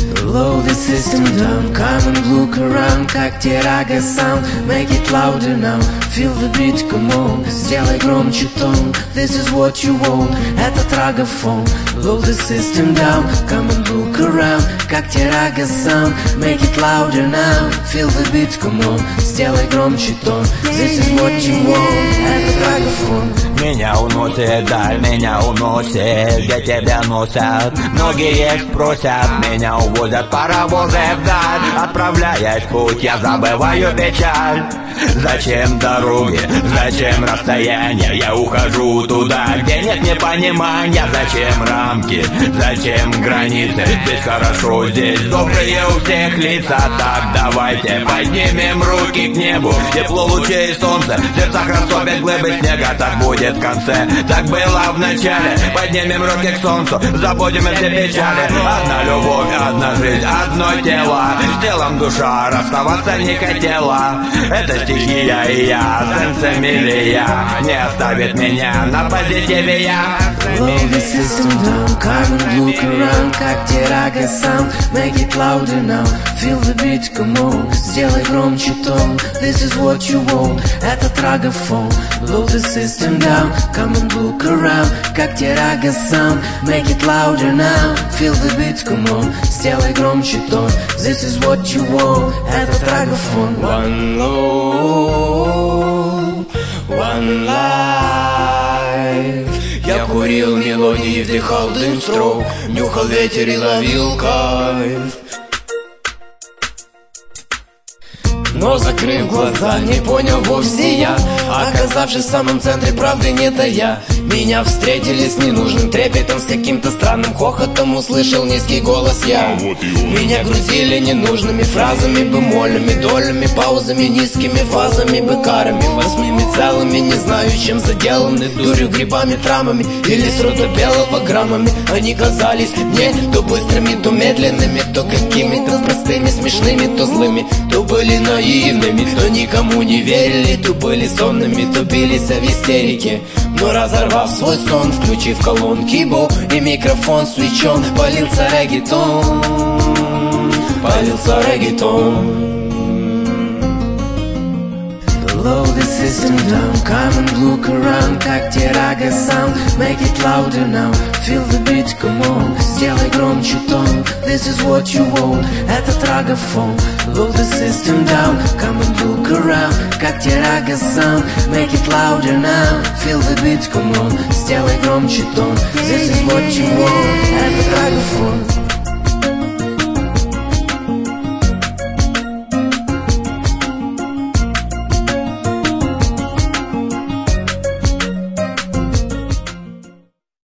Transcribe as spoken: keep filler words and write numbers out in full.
Blow the system down, come and look around, как Tiraga sound. Make it louder now, feel the beat, come on. Сделай громче тон, this is what you want. Это Ragaphone. Blow the system down, come and look around, как Tiraga sound. Make it louder now, feel the beat, come on. Сделай громче тон, this is what you want. Это Ragaphone. Меня уносит даль, меня уносит, где тебя носят. Многие спросят, меня увозят паровозы вдаль. Отправляясь в путь, я забываю печаль. Зачем дороги, зачем расстояние? Я ухожу туда, где нет непонимания. Зачем рамки, зачем границы? Здесь хорошо, здесь добрые у всех лица. Так давайте поднимем руки к небу. Тепло лучей солнца, в сердцах рассобят глыбы снега. Так будет в конце, так было в начале. Поднимем руки к солнцу, забудем все печали. Одна любовь, одна жизнь, одно тело. С телом душа расставаться не хотела. Это стихия и я, сенсимилия, не оставит меня на позитиве я. Blow the system down, come and look around, как Tiraga sound. Make it louder now, feel the beat, come on. Сделай громче тон, this is what you want. Это Ragaphone. Blow the system down, come and look around, как Tiraga sound. Make it louder now, feel the beat, come on. Сделай громче тон, this is what you want. Это Ragaphone. One love, one life. Я курил мелодии, вдыхал дым строк, нюхал ветер и ловил кайф. Но, закрыв глаза, не понял вовсе я, оказавшись в самом центре правды не тая. Меня встретили с ненужным трепетом, с каким-то странным хохотом услышал низкий голос я. Меня грузили ненужными фразами, бемолями, долями, паузами, низкими фазами, бекарами, восьмими целыми, не знаю чем заделаны, дурью, грибами, травмами или с рода белого граммами. Они казались мне то быстрыми, то медленными, то какими-то простыми, смешными, то злыми, то были наивными, то никому не верили, то были сонными, то бились в истерике. Но разорвав свой сон, включив колонки бо и микрофон свечен, полился реггетон, полился реггетон. Blow the system down, come and look around, как Tiraga sound. Make it louder now, feel the beat, come on. Сделай громче тон, this is what you want. Это Ragaphone. Blow the system down, come and look around, как Tiraga sound. Make it louder now, feel the beat, come on. Сделай громче тон, this is what you want. Это Ragaphone.